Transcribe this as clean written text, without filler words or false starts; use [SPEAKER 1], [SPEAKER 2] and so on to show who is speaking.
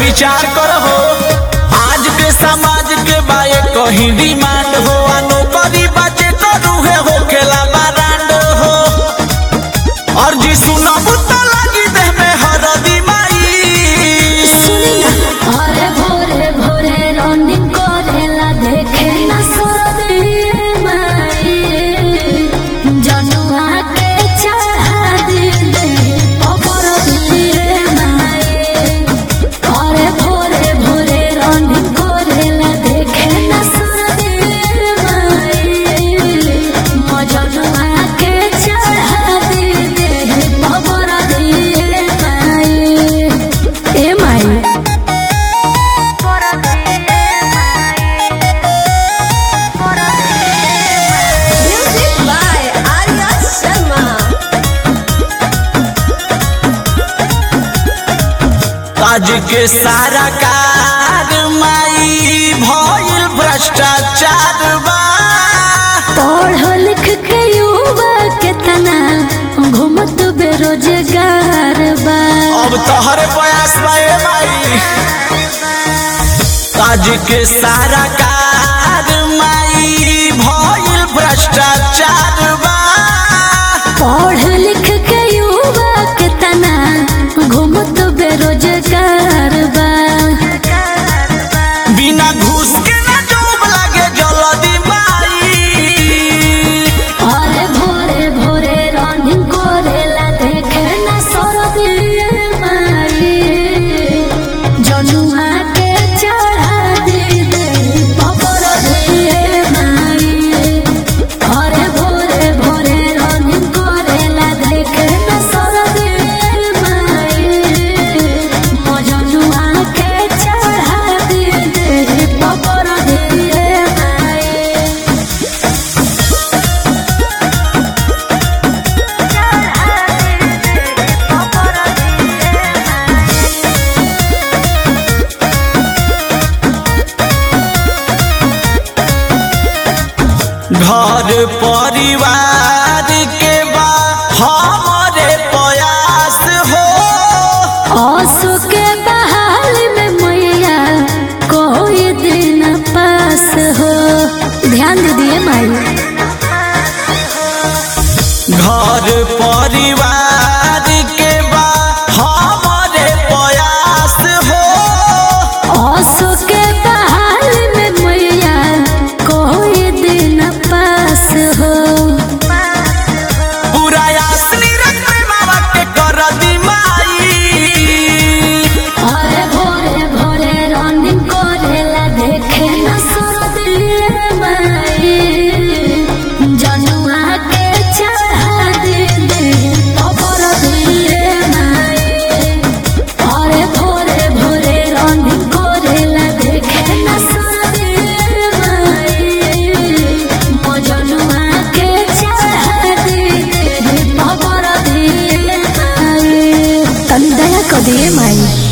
[SPEAKER 1] विचार करो। आज के समाज के बाए कहीं डिमांड हो, नौकरी बचे तो रूहे हो खेला बारांड हो। और जी सुना बुता लगी देह में हरदी माई।
[SPEAKER 2] अरे भोरे भोरे रनिंग करेला देखे ना सरदी माई। जनुआ के चढ़ा दे अबर दिए माई। अरे भोरे भोरे रनिंग करेला देखे ना सरदी माई। जनुआ के चढ़ा दे अबर दिए माई। ए माई
[SPEAKER 3] Music by Arya Sharma.
[SPEAKER 1] आज के सारा कार माई भइल भ्रष्टाचार बा।
[SPEAKER 2] पढ़ लिख के युवा केतना घूमत बेरोजगार बा।
[SPEAKER 1] अब तोहरे प्रयास बाए माई। आज के सारा कार माई भइल भ्रष्टाचार बा।
[SPEAKER 2] पढ़ लिख के युवा केतना घूमत बेरोजगार बा।
[SPEAKER 1] बिना घूस के ना जॉब लागे जल्दी माई।
[SPEAKER 2] अरे भोरे भोरे रनिंग करेला देखे ना सरदी माई। जनुआ के चढ़ा दे अबर दिए माई। अरे भोरे भोरे रनिंग करेला देखे ना सरदी माई। जनुआ के चढ़ा दे अबर दिए माई।
[SPEAKER 1] घर परिवार के बा हमारे प्रयास हो।
[SPEAKER 2] आंसू के बहाल में मैया कोई दिन पास हो। ध्यान दिए माई।
[SPEAKER 1] घर परिवार के बा हमारे प्रयास हो।
[SPEAKER 2] आंसू के बहाल में मैया कोई दिन पास हो।
[SPEAKER 1] पूरा यासनी रख में मामा के कर दी माई।
[SPEAKER 2] अरे भोरे भोरे रनिंग करेला देखे ना सरदी माई। जनुआ के चढ़ा दे अबर दिए माई। अरे भोरे भोरे रनिंग करेला देखे ना सरदी माई। जनुआ के चढ़ा दे अबर दिए माई। तनी दया कर दिए माई।